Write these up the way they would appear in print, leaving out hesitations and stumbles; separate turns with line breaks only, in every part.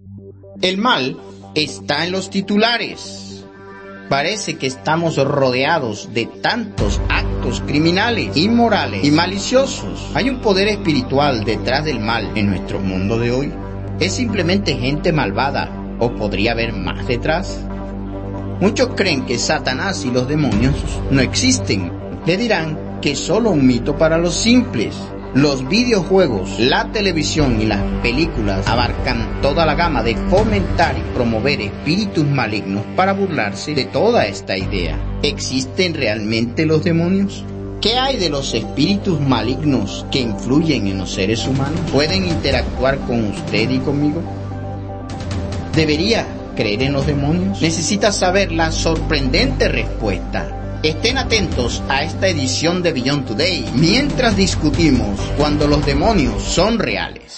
El mal está en los titulares. Parece que estamos rodeados de tantos actos criminales, inmorales y maliciosos. ¿Hay un poder espiritual detrás del mal en nuestro mundo de hoy? ¿Es simplemente gente malvada o podría haber más detrás? Muchos creen que Satanás y los demonios no existen. Le dirán que es solo un mito para los simples. Los videojuegos, la televisión y las películas abarcan toda la gama de fomentar y promover espíritus malignos para burlarse de toda esta idea. ¿Existen realmente los demonios? ¿Qué hay de los espíritus malignos que influyen en los seres humanos? ¿Pueden interactuar con usted y conmigo? ¿Debería creer en los demonios? Necesita saber la sorprendente respuesta. Estén atentos a esta edición de Beyond Today mientras discutimos cuando los demonios son reales.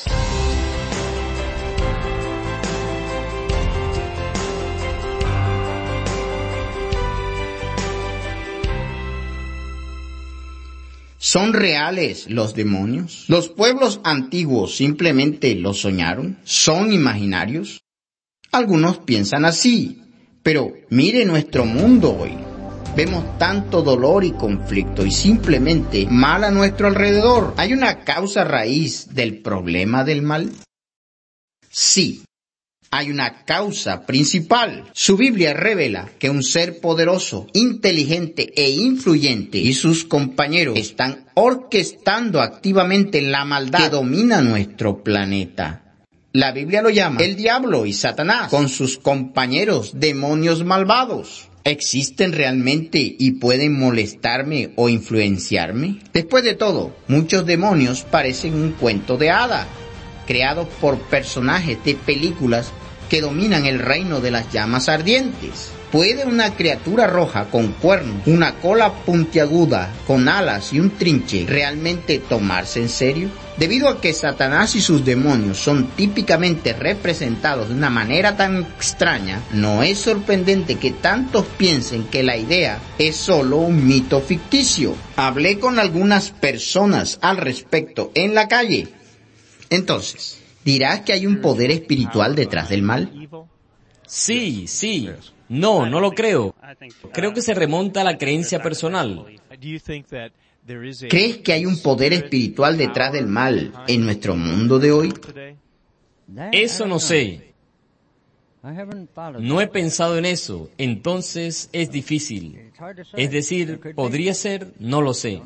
¿Son reales los demonios? ¿Los pueblos antiguos simplemente los soñaron? ¿Son imaginarios? Algunos piensan así, pero mire nuestro mundo hoy. Vemos tanto dolor y conflicto y simplemente mal a nuestro alrededor. ¿Hay una causa raíz del problema del mal? Sí, hay una causa principal. Su Biblia revela que un ser poderoso, inteligente e influyente y sus compañeros están orquestando activamente la maldad que domina nuestro planeta. La Biblia lo llama el diablo y Satanás con sus compañeros demonios malvados. ¿Existen realmente y pueden molestarme o influenciarme? Después de todo, muchos demonios parecen un cuento de hadas, creados por personajes de películas que dominan el reino de las llamas ardientes. ¿Puede una criatura roja con cuernos, una cola puntiaguda, con alas y un trinche realmente tomarse en serio? Debido a que Satanás y sus demonios son típicamente representados de una manera tan extraña, no es sorprendente que tantos piensen que la idea es solo un mito ficticio. Hablé con algunas personas al respecto en la calle. Entonces, ¿dirás que hay un poder espiritual detrás del mal?
Sí. No lo creo. Creo que se remonta a la creencia personal.
¿Crees que hay un poder espiritual detrás del mal en nuestro mundo de hoy?
Eso no sé. No he pensado en eso, entonces es difícil. Es decir, podría ser, no lo sé.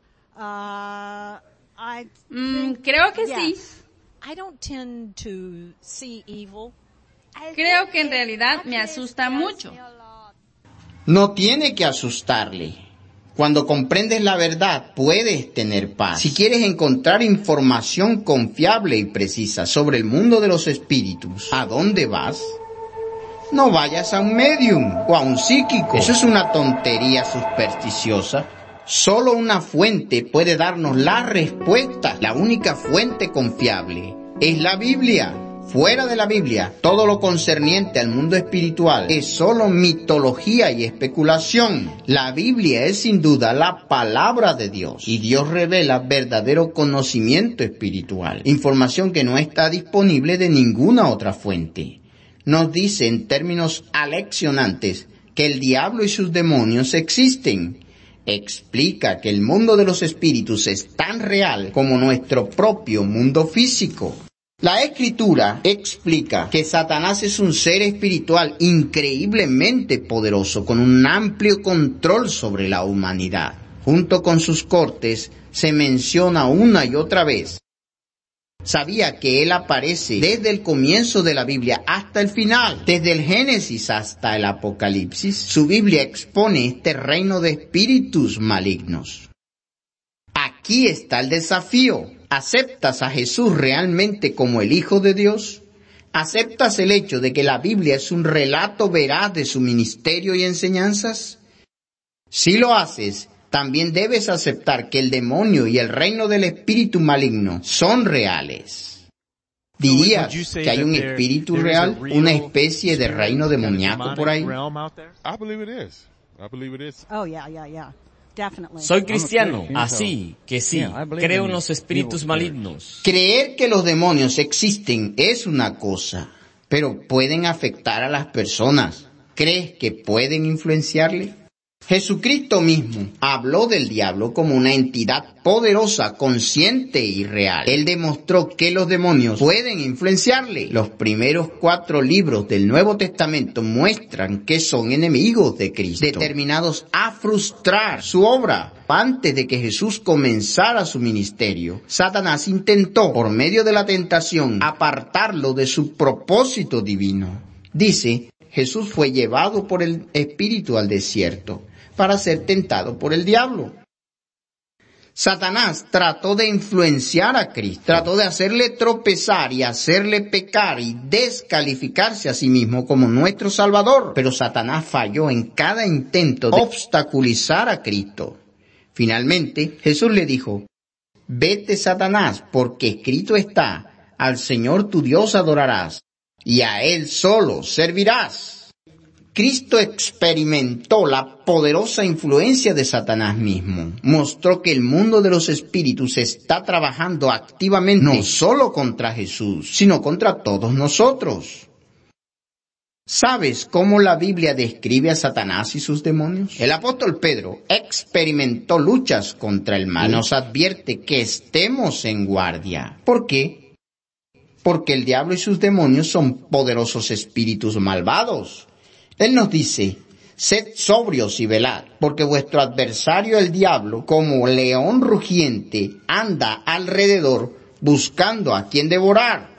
Creo que sí. Creo que en realidad me asusta mucho.
No tiene que asustarle. Cuando comprendes la verdad, puedes tener paz. Si quieres encontrar información confiable y precisa sobre el mundo de los espíritus, ¿a dónde vas? No vayas a un medium o a un psíquico. Eso es una tontería supersticiosa. Solo una fuente puede darnos la respuesta. La única fuente confiable es la Biblia. Fuera de la Biblia, todo lo concerniente al mundo espiritual es solo mitología y especulación. La Biblia es sin duda la palabra de Dios y Dios revela verdadero conocimiento espiritual, información que no está disponible de ninguna otra fuente. Nos dice en términos aleccionantes que el diablo y sus demonios existen. Explica que el mundo de los espíritus es tan real como nuestro propio mundo físico. La Escritura explica que Satanás es un ser espiritual increíblemente poderoso con un amplio control sobre la humanidad. Junto con sus cortes se menciona una y otra vez. ¿Sabía que él aparece desde el comienzo de la Biblia hasta el final? Desde el Génesis hasta el Apocalipsis, su Biblia expone este reino de espíritus malignos. Aquí está el desafío. ¿Aceptas a Jesús realmente como el Hijo de Dios? ¿Aceptas el hecho de que la Biblia es un relato veraz de su ministerio y enseñanzas? Si lo haces, también debes aceptar que el demonio y el reino del espíritu maligno son reales. ¿Dirías que hay un espíritu real, una especie de reino demoníaco por ahí?
Soy cristiano, así que sí, creo en los espíritus malignos.
Creer que los demonios existen es una cosa. pero pueden afectar a las personas. ¿Crees que pueden influenciarle? Jesucristo mismo habló del diablo como una entidad poderosa, consciente y real. Él demostró que los demonios pueden influenciarle. Los primeros 4 libros del Nuevo Testamento muestran que son enemigos de Cristo, determinados a frustrar su obra. Antes de que Jesús comenzara su ministerio, Satanás intentó, por medio de la tentación, apartarlo de su propósito divino. Dice, Jesús fue llevado por el Espíritu al desierto para ser tentado por el diablo. Satanás trató de influenciar a Cristo, trató de hacerle tropezar y hacerle pecar y descalificarse a sí mismo como nuestro Salvador. Pero Satanás falló en cada intento de obstaculizar a Cristo. Finalmente, Jesús le dijo, «Vete, Satanás, porque escrito está, al Señor tu Dios adorarás, y a Él solo servirás». Cristo experimentó la poderosa influencia de Satanás mismo. Mostró que el mundo de los espíritus está trabajando activamente no solo contra Jesús, sino contra todos nosotros. ¿Sabes cómo la Biblia describe a Satanás y sus demonios? El apóstol Pedro experimentó luchas contra el mal y nos advierte que estemos en guardia. ¿Por qué? Porque el diablo y sus demonios son poderosos espíritus malvados. Él nos dice, sed sobrios y velad, porque vuestro adversario el diablo, como león rugiente, anda alrededor buscando a quien devorar.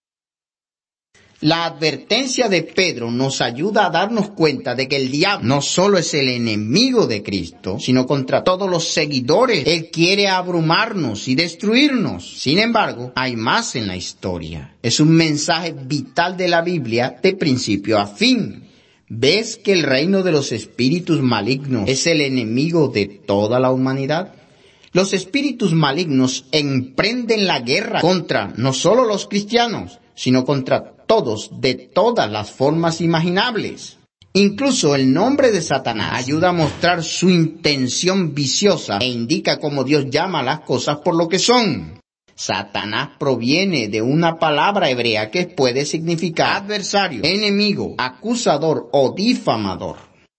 La advertencia de Pedro nos ayuda a darnos cuenta de que el diablo no solo es el enemigo de Cristo, sino contra todos los seguidores. Él quiere abrumarnos y destruirnos. Sin embargo, hay más en la historia. Es un mensaje vital de la Biblia de principio a fin. ¿Ves que el reino de los espíritus malignos es el enemigo de toda la humanidad? Los espíritus malignos emprenden la guerra contra no solo los cristianos, sino contra todos de todas las formas imaginables. Incluso el nombre de Satanás ayuda a mostrar su intención viciosa e indica cómo Dios llama a las cosas por lo que son. Satanás proviene de una palabra hebrea que puede significar adversario, enemigo, acusador o difamador.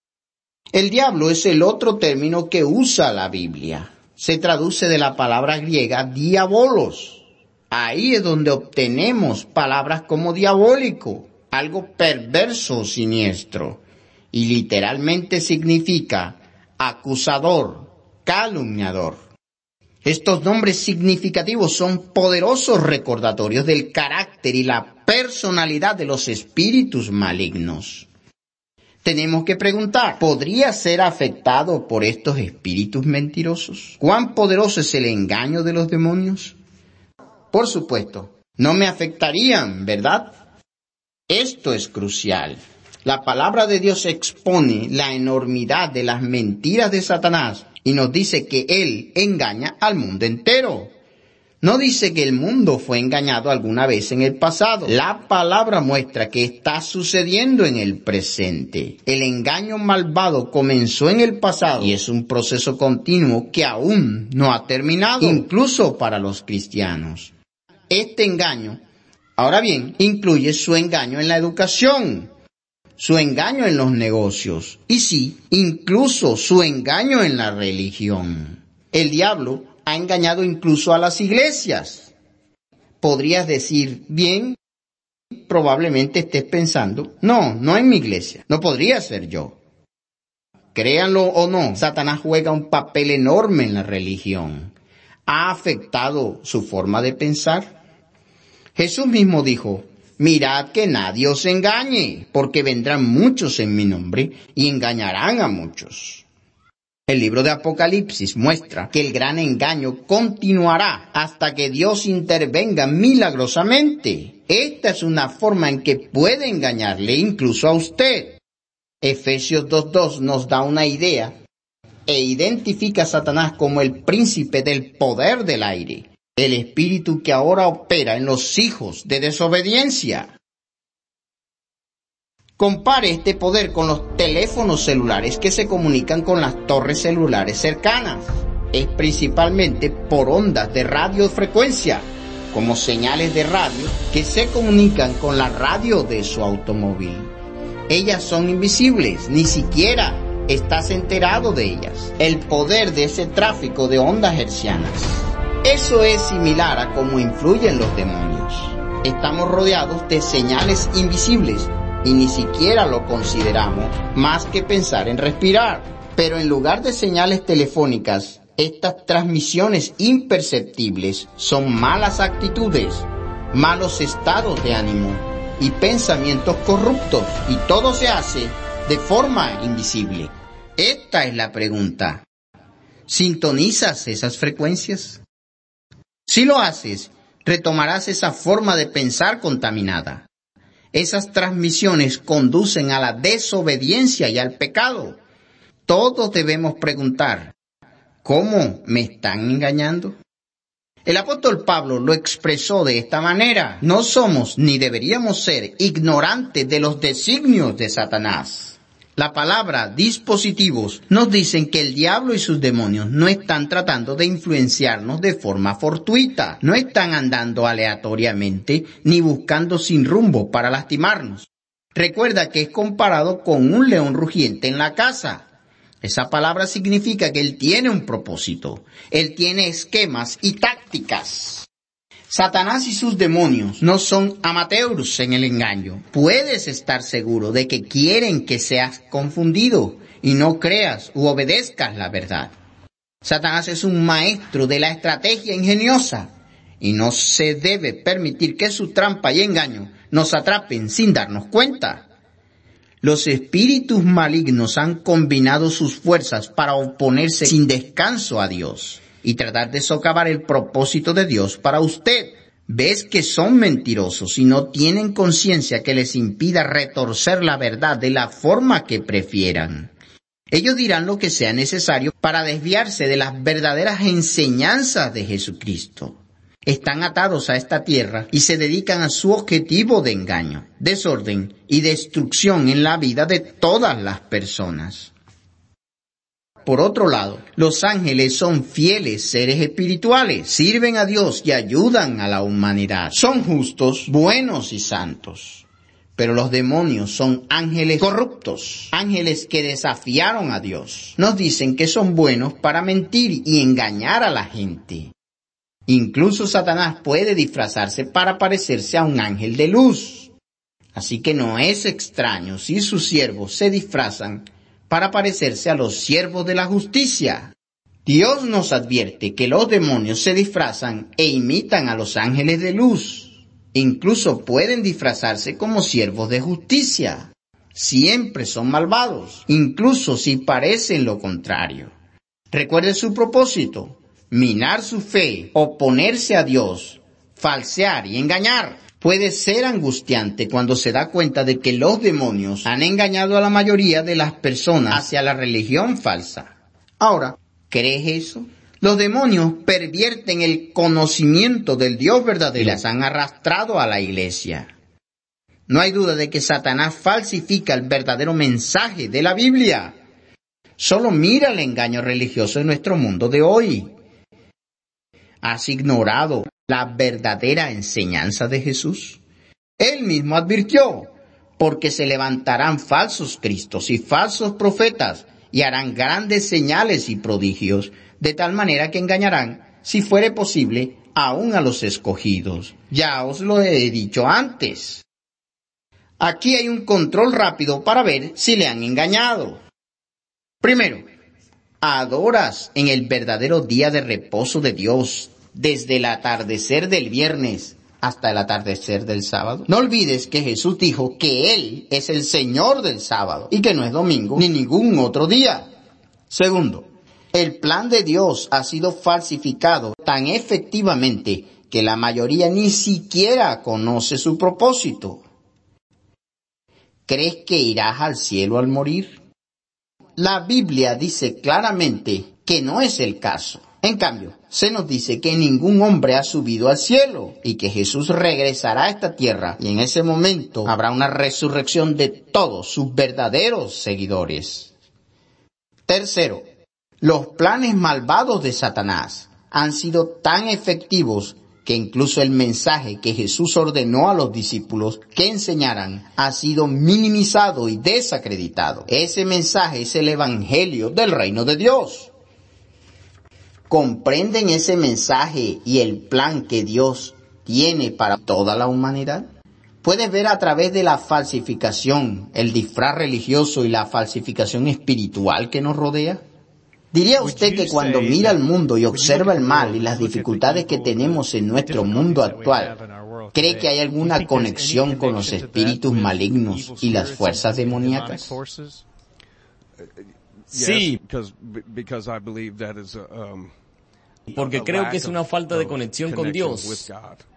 El diablo es el otro término que usa la Biblia. Se traduce de la palabra griega diabolos. Ahí es donde obtenemos palabras como diabólico, algo perverso o siniestro, y literalmente significa acusador, calumniador. Estos nombres significativos son poderosos recordatorios del carácter y la personalidad de los espíritus malignos. Tenemos que preguntar, ¿podría ser afectado por estos espíritus mentirosos? ¿Cuán poderoso es el engaño de los demonios? Por supuesto, no me afectarían, ¿verdad? Esto es crucial. La palabra de Dios expone la enormidad de las mentiras de Satanás y nos dice que él engaña al mundo entero. No dice que el mundo fue engañado alguna vez en el pasado. La palabra muestra que está sucediendo en el presente. El engaño malvado comenzó en el pasado y es un proceso continuo que aún no ha terminado, incluso para los cristianos. Este engaño, ahora bien, incluye su engaño en la educación, su engaño en los negocios y sí, incluso su engaño en la religión. El diablo ha engañado incluso a las iglesias. Podrías decir, bien, probablemente estés pensando, no en mi iglesia, no podría ser yo. Créanlo o no, Satanás juega un papel enorme en la religión. ¿Ha afectado su forma de pensar? Jesús mismo dijo, mirad que nadie os engañe, porque vendrán muchos en mi nombre y engañarán a muchos. El libro de Apocalipsis muestra que el gran engaño continuará hasta que Dios intervenga milagrosamente. Esta es una forma en que puede engañarle incluso a usted. Efesios 2:2 nos da una idea e identifica a Satanás como el príncipe del poder del aire, el espíritu que ahora opera en los hijos de desobediencia. Compare este poder con los teléfonos celulares que se comunican con las torres celulares cercanas. Es principalmente por ondas de radiofrecuencia. como señales de radio que se comunican con la radio de su automóvil. Ellas son invisibles, ni siquiera estás enterado de ellas. El poder de ese tráfico de ondas hertzianas. Eso es similar a cómo influyen los demonios. Estamos rodeados de señales invisibles y ni siquiera lo consideramos más que pensar en respirar. Pero en lugar de señales telefónicas, estas transmisiones imperceptibles son malas actitudes, malos estados de ánimo y pensamientos corruptos, y todo se hace de forma invisible. Esta es la pregunta. ¿Sintonizas esas frecuencias? Si lo haces, retomarás esa forma de pensar contaminada. Esas transmisiones conducen a la desobediencia y al pecado. Todos debemos preguntar, ¿cómo me están engañando? El apóstol Pablo lo expresó de esta manera: no somos ni deberíamos ser ignorantes de los designios de Satanás. La palabra dispositivos nos dicen que el diablo y sus demonios no están tratando de influenciarnos de forma fortuita, no están andando aleatoriamente ni buscando sin rumbo para lastimarnos. Recuerda que es comparado con un león rugiente en la caza. Esa palabra significa que él tiene un propósito, él tiene esquemas y tácticas. Satanás y sus demonios no son amateurs en el engaño. Puedes estar seguro de que quieren que seas confundido y no creas u obedezcas la verdad. Satanás es un maestro de la estrategia ingeniosa y no se debe permitir que su trampa y engaño nos atrapen sin darnos cuenta. Los espíritus malignos han combinado sus fuerzas para oponerse sin descanso a Dios y tratar de socavar el propósito de Dios para usted. Ves que son mentirosos y no tienen conciencia que les impida retorcer la verdad de la forma que prefieran. Ellos dirán lo que sea necesario para desviarse de las verdaderas enseñanzas de Jesucristo. Están atados a esta tierra y se dedican a su objetivo de engaño, desorden y destrucción en la vida de todas las personas. Por otro lado, los ángeles son fieles seres espirituales, sirven a Dios y ayudan a la humanidad. Son justos, buenos y santos. Pero los demonios son ángeles corruptos, ángeles que desafiaron a Dios. Nos dicen que son buenos para mentir y engañar a la gente. Incluso Satanás puede disfrazarse para parecerse a un ángel de luz. Así que no es extraño si sus siervos se disfrazan para parecerse a los siervos de la justicia. Dios nos advierte que los demonios se disfrazan e imitan a los ángeles de luz. Incluso pueden disfrazarse como siervos de justicia. Siempre son malvados, incluso si parecen lo contrario. Recuerde su propósito: minar su fe, oponerse a Dios, falsear y engañar. Puede ser angustiante cuando se da cuenta de que los demonios han engañado a la mayoría de las personas hacia la religión falsa. Ahora, ¿crees eso? Los demonios pervierten el conocimiento del Dios verdadero y las han arrastrado a la iglesia. No hay duda de que Satanás falsifica el verdadero mensaje de la Biblia. Solo mira el engaño religioso en nuestro mundo de hoy. ¿Has ignorado la verdadera enseñanza de Jesús? Él mismo advirtió: porque se levantarán falsos cristos y falsos profetas, y harán grandes señales y prodigios, de tal manera que engañarán, si fuere posible, aún a los escogidos. Ya os lo he dicho antes. Aquí hay un control rápido para ver si le han engañado. Primero, adoras en el verdadero día de reposo de Dios, desde el atardecer del viernes hasta el atardecer del sábado. No olvides que Jesús dijo que Él es el Señor del sábado y que no es domingo ni ningún otro día. Segundo, el plan de Dios ha sido falsificado tan efectivamente que la mayoría ni siquiera conoce su propósito. ¿Crees que irás al cielo al morir? La Biblia dice claramente que no es el caso. En cambio, se nos dice que ningún hombre ha subido al cielo y que Jesús regresará a esta tierra y en ese momento habrá una resurrección de todos sus verdaderos seguidores. Tercero, los planes malvados de Satanás han sido tan efectivos que incluso el mensaje que Jesús ordenó a los discípulos que enseñaran ha sido minimizado y desacreditado. Ese mensaje es el Evangelio del Reino de Dios. ¿Comprenden ese mensaje y el plan que Dios tiene para toda la humanidad? Puedes ver a través de la falsificación, el disfraz religioso y la falsificación espiritual que nos rodea. ¿Diría usted que cuando mira al mundo y observa el mal y las dificultades que tenemos en nuestro mundo actual, cree que hay alguna conexión con los espíritus malignos y las fuerzas demoníacas?
Sí, porque creo que es una falta de conexión con Dios.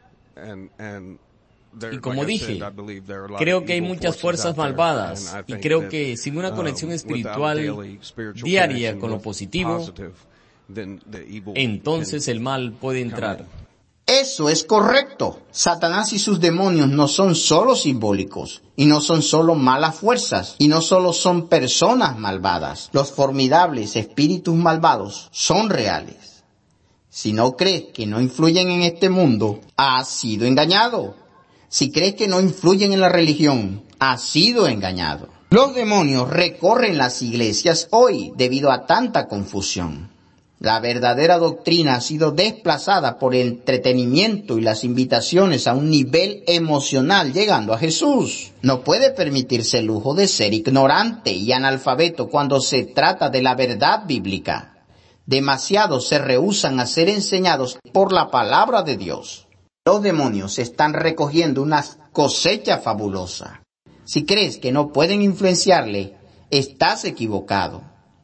Y como dije, creo que hay muchas fuerzas malvadas y creo que sin una conexión espiritual diaria con lo positivo, entonces el mal puede entrar.
Eso es correcto. Satanás y sus demonios no son solo simbólicos, y no son solo malas fuerzas, y no solo son personas malvadas. Los formidables espíritus malvados son reales. Si no crees que no influyen en este mundo, has sido engañado. Si crees que no influyen en la religión, has sido engañado. Los demonios recorren las iglesias hoy debido a tanta confusión. La verdadera doctrina ha sido desplazada por el entretenimiento y las invitaciones a un nivel emocional llegando a Jesús. No puede permitirse el lujo de ser ignorante y analfabeto cuando se trata de la verdad bíblica. Demasiados se rehúsan a ser enseñados por la palabra de Dios. Los demonios están recogiendo una cosecha fabulosa. Si crees que no pueden influenciarle, estás equivocado.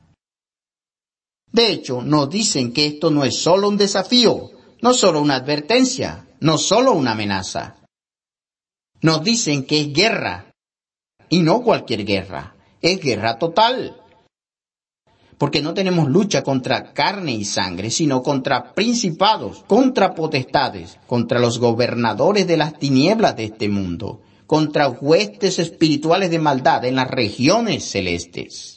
De hecho, nos dicen que esto no es solo un desafío, no solo una advertencia, no solo una amenaza. Nos dicen que es guerra, y no cualquier guerra, es guerra total. Porque no tenemos lucha contra carne y sangre, sino contra principados, contra potestades, contra los gobernadores de las tinieblas de este mundo, contra huestes espirituales de maldad en las regiones celestes.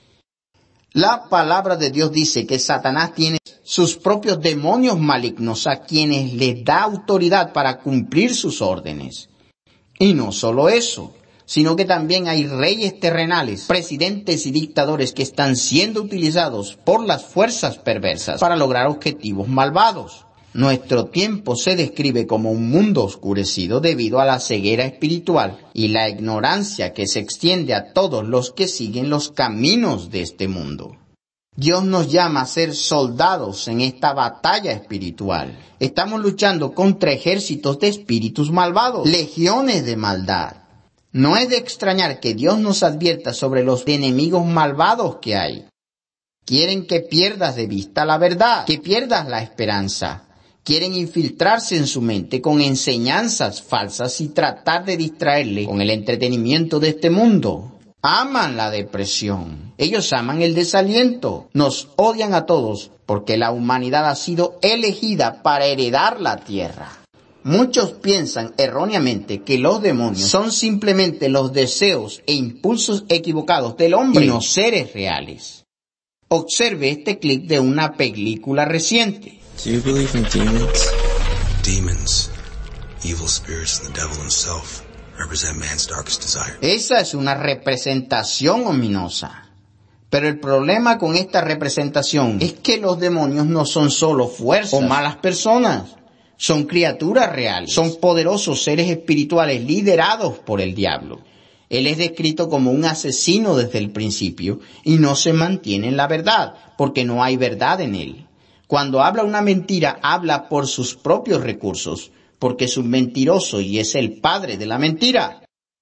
La palabra de Dios dice que Satanás tiene sus propios demonios malignos a quienes les da autoridad para cumplir sus órdenes. Y no solo eso, sino que también hay reyes terrenales, presidentes y dictadores que están siendo utilizados por las fuerzas perversas para lograr objetivos malvados. Nuestro tiempo se describe como un mundo oscurecido debido a la ceguera espiritual y la ignorancia que se extiende a todos los que siguen los caminos de este mundo. Dios nos llama a ser soldados en esta batalla espiritual. Estamos luchando contra ejércitos de espíritus malvados, legiones de maldad. No es de extrañar que Dios nos advierta sobre los enemigos malvados que hay. Quieren que pierdas de vista la verdad, que pierdas la esperanza. Quieren infiltrarse en su mente con enseñanzas falsas y tratar de distraerle con el entretenimiento de este mundo. Aman la depresión. Ellos aman el desaliento. Nos odian a todos porque la humanidad ha sido elegida para heredar la tierra. Muchos piensan erróneamente que los demonios son simplemente los deseos e impulsos equivocados del hombre y no seres reales. Observe este clip de una película reciente.
Do you believe in demons? Demons, evil spirits and the devil himself, represent man's darkest desire.
Esa es una representación ominosa. Pero el problema con esta representación es que los demonios no son solo fuerzas o malas personas. Son criaturas reales. Son poderosos seres espirituales liderados por el diablo. Él es descrito como un asesino desde el principio y no se mantiene en la verdad, porque no hay verdad en él. Cuando habla una mentira, habla por sus propios recursos, porque es un mentiroso y es el padre de la mentira.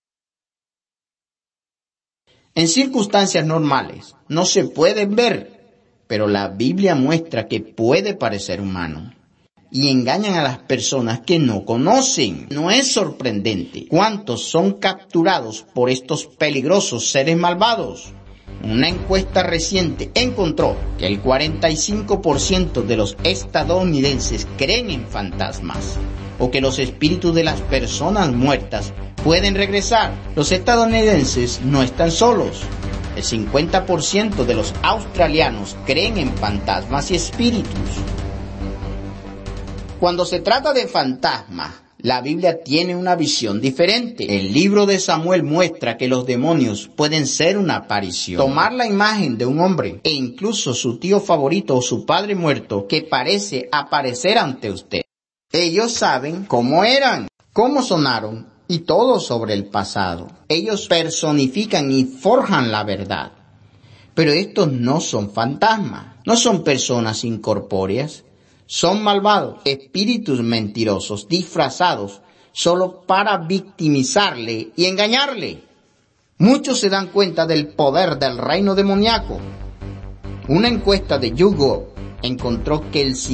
En circunstancias normales, no se pueden ver, pero la Biblia muestra que puede parecer humano. Y engañan a las personas que no conocen. No es sorprendente cuántos son capturados por estos peligrosos seres malvados. Una encuesta reciente encontró que el 45% de los estadounidenses creen en fantasmas o que los espíritus de las personas muertas pueden regresar. Los estadounidenses no están solos. El 50% de los australianos creen en fantasmas y espíritus. Cuando se trata de fantasmas, la Biblia tiene una visión diferente. El libro de Samuel muestra que los demonios pueden ser una aparición, tomar la imagen de un hombre e incluso su tío favorito o su padre muerto que parece aparecer ante usted. Ellos saben cómo eran, cómo sonaron y todo sobre el pasado. Ellos personifican y forjan la verdad. Pero estos no son fantasmas, no son personas incorpóreas. Son malvados, espíritus mentirosos, disfrazados, solo para victimizarle y engañarle. Muchos se dan cuenta del poder del reino demoníaco. Una encuesta de YouGov encontró que el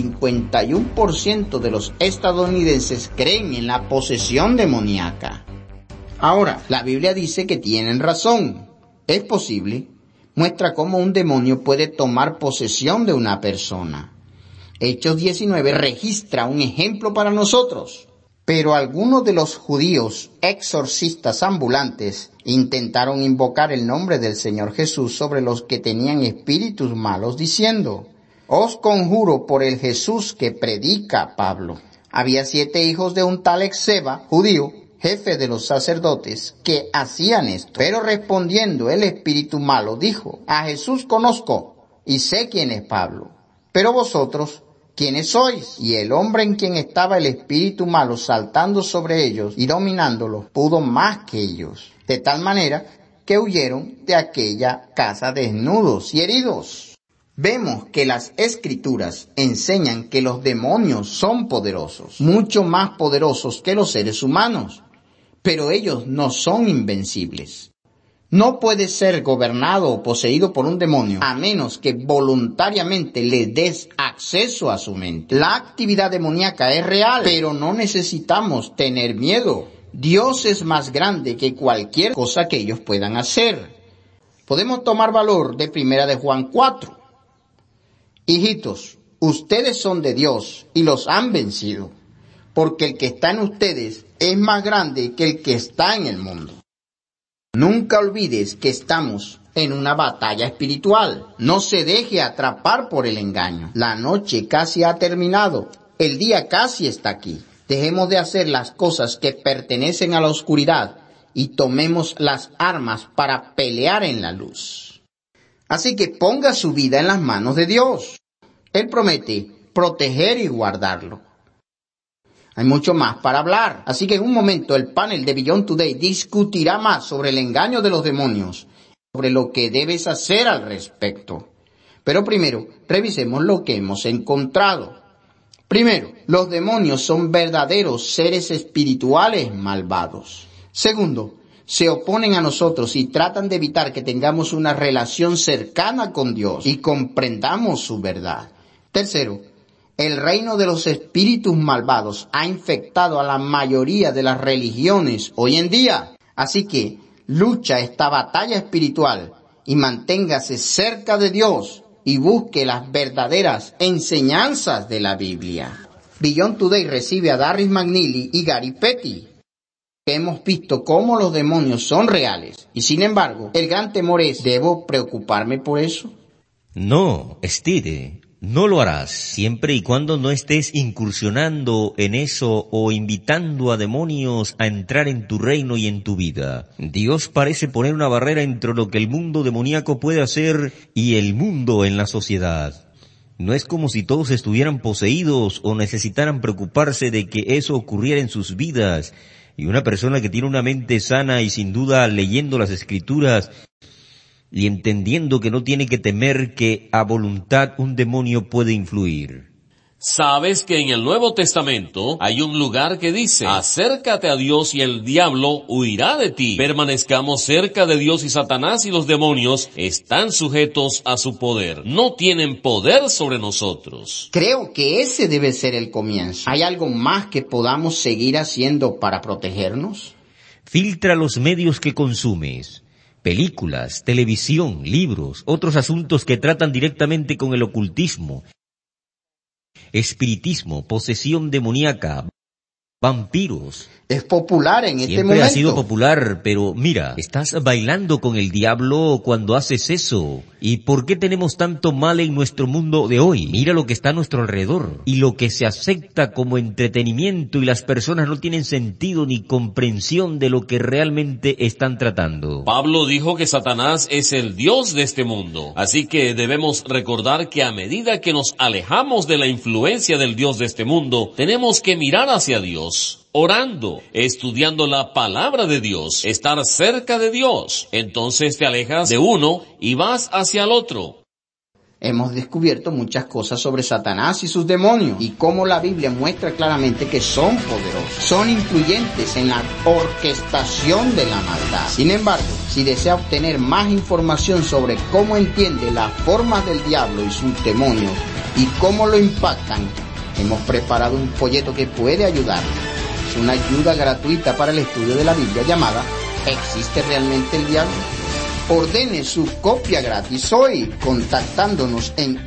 51% de los estadounidenses creen en la posesión demoníaca. Ahora, la Biblia dice que tienen razón. ¿Es posible? Muestra cómo un demonio puede tomar posesión de una persona. Hechos 19 registra un ejemplo para nosotros. Pero algunos de los judíos exorcistas ambulantes intentaron invocar el nombre del Señor Jesús sobre los que tenían espíritus malos, diciendo: os conjuro por el Jesús que predica Pablo. Había 7 hijos de un tal Esceva, judío, jefe de los sacerdotes, que hacían esto. Pero respondiendo el espíritu malo, dijo: a Jesús conozco y sé quién es Pablo. Pero vosotros, ¿quiénes sois? Y el hombre en quien estaba el espíritu malo saltando sobre ellos y dominándolos, pudo más que ellos, de tal manera que huyeron de aquella casa desnudos y heridos. Vemos que las Escrituras enseñan que los demonios son poderosos, mucho más poderosos que los seres humanos, pero ellos no son invencibles. No puede ser gobernado o poseído por un demonio a menos que voluntariamente le des acceso a su mente. La actividad demoníaca es real, pero no necesitamos tener miedo. Dios es más grande que cualquier cosa que ellos puedan hacer. Podemos tomar valor de 1 de Juan 4. Hijitos, ustedes son de Dios y los han vencido, porque el que está en ustedes es más grande que el que está en el mundo. Nunca olvides que estamos en una batalla espiritual. No se deje atrapar por el engaño. La noche casi ha terminado. El día casi está aquí. Dejemos de hacer las cosas que pertenecen a la oscuridad y tomemos las armas para pelear en la luz. Así que ponga su vida en las manos de Dios. Él promete proteger y guardarlo. Hay mucho más para hablar, así que en un momento el panel de Beyond Today discutirá más sobre el engaño de los demonios, sobre lo que debes hacer al respecto. Pero primero, revisemos lo que hemos encontrado. Primero, los demonios son verdaderos seres espirituales malvados. Segundo, se oponen a nosotros y tratan de evitar que tengamos una relación cercana con Dios y comprendamos su verdad. Tercero, el reino de los espíritus malvados ha infectado a la mayoría de las religiones hoy en día. Así que lucha esta batalla espiritual y manténgase cerca de Dios y busque las verdaderas enseñanzas de la Biblia. Beyond Today recibe a Darris McNeely y Gary Petty. Hemos visto cómo los demonios son reales y sin embargo el gran temor es: ¿debo preocuparme por eso?
No, Steve. No lo harás siempre y cuando no estés incursionando en eso o invitando a demonios a entrar en tu reino y en tu vida. Dios parece poner una barrera entre lo que el mundo demoníaco puede hacer y el mundo en la sociedad. No es como si todos estuvieran poseídos o necesitaran preocuparse de que eso ocurriera en sus vidas. Y una persona que tiene una mente sana y sin duda leyendo las Escrituras y entendiendo que no tiene que temer que a voluntad un demonio puede influir.
Sabes que en el Nuevo Testamento hay un lugar que dice: acércate a Dios y el diablo huirá de ti. Permanezcamos cerca de Dios y Satanás y los demonios están sujetos a su poder. No tienen poder sobre nosotros.
Creo que ese debe ser el comienzo. ¿Hay algo más que podamos seguir haciendo para protegernos?
Filtra los medios que consumes. Películas, televisión, libros, otros asuntos que tratan directamente con el ocultismo, espiritismo, posesión demoníaca, vampiros.
Es popular en este
Siempre
momento.
ha sido popular, pero mira, estás bailando con el diablo cuando haces eso. ¿Y por qué tenemos tanto mal en nuestro mundo de hoy? Mira lo que está a nuestro alrededor y lo que se acepta como entretenimiento, y las personas no tienen sentido ni comprensión de lo que realmente están tratando.
Pablo dijo que Satanás es el Dios de este mundo, así que debemos recordar que a medida que nos alejamos de la influencia del Dios de este mundo, tenemos que mirar hacia Dios. Orando, estudiando la palabra de Dios, estar cerca de Dios. Entonces te alejas de uno y vas hacia el otro.
Hemos descubierto muchas cosas sobre Satanás y sus demonios, y cómo la Biblia muestra claramente que son poderosos, son influyentes en la orquestación de la maldad. Sin embargo, si desea obtener más información sobre cómo entiende las formas del diablo y sus demonios y cómo lo impactan, hemos preparado un folleto que puede ayudarle. Es una ayuda gratuita para el estudio de la Biblia llamada ¿Existe realmente el diablo? Ordene su copia gratis hoy contactándonos en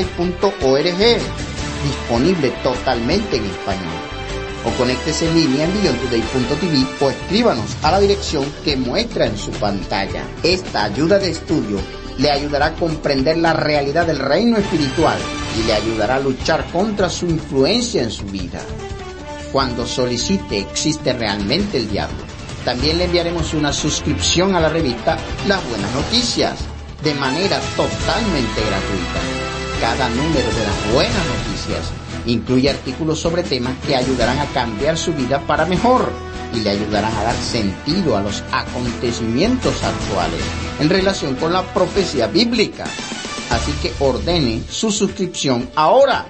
eduy.org, disponible totalmente en español. O conéctese en línea en beyondtoday.tv o escríbanos a la dirección que muestra en su pantalla. Esta ayuda de estudio le ayudará a comprender la realidad del reino espiritual y le ayudará a luchar contra su influencia en su vida. Cuando solicite ¿Existe realmente el diablo?, también le enviaremos una suscripción a la revista Las Buenas Noticias, de manera totalmente gratuita. Cada número de Las Buenas Noticias incluye artículos sobre temas que ayudarán a cambiar su vida para mejor y le ayudarán a dar sentido a los acontecimientos actuales en relación con la profecía bíblica. Así que ordene su suscripción ahora.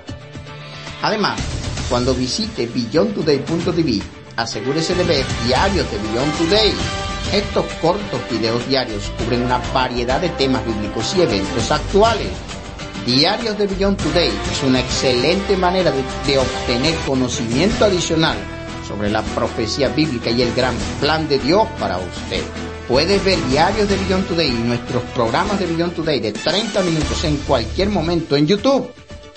Además, cuando visite beyondtoday.tv, asegúrese de ver diarios de Beyond Today. Estos cortos videos diarios cubren una variedad de temas bíblicos y eventos actuales. Diarios de Beyond Today es una excelente manera de obtener conocimiento adicional sobre la profecía bíblica y el gran plan de Dios para usted. Puedes ver diarios de Beyond Today y nuestros programas de Beyond Today de 30 minutos en cualquier momento en YouTube.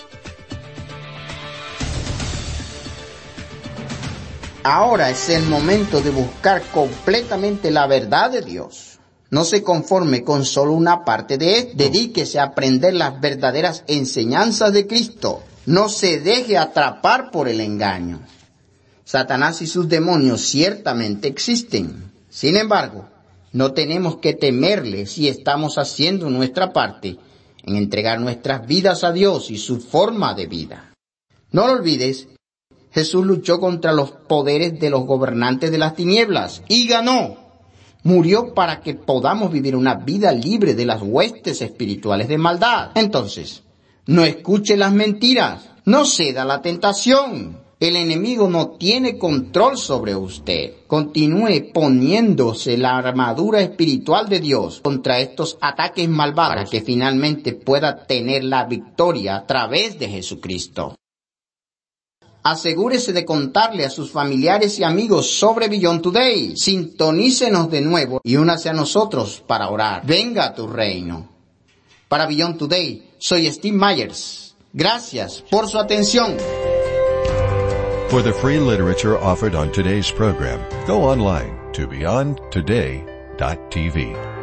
Ahora es el momento de buscar completamente la verdad de Dios. No se conforme con solo una parte de esto. Dedíquese a aprender las verdaderas enseñanzas de Cristo. No se deje atrapar por el engaño. Satanás y sus demonios ciertamente existen. Sin embargo, no tenemos que temerle si estamos haciendo nuestra parte en entregar nuestras vidas a Dios y su forma de vida. No lo olvides. Jesús luchó contra los poderes de los gobernantes de las tinieblas y ganó. Murió para que podamos vivir una vida libre de las huestes espirituales de maldad. Entonces, no escuche las mentiras, no ceda a la tentación. El enemigo no tiene control sobre usted. Continúe poniéndose la armadura espiritual de Dios contra estos ataques malvados para que finalmente pueda tener la victoria a través de Jesucristo. Asegúrese de contarle a sus familiares y amigos sobre Beyond Today. Sintonícenos de nuevo y únase a nosotros para orar. Venga a tu reino. Para Beyond Today, soy Steve Myers. Gracias por su atención.
For the free literature offered on today's program, go online to beyondtoday.tv.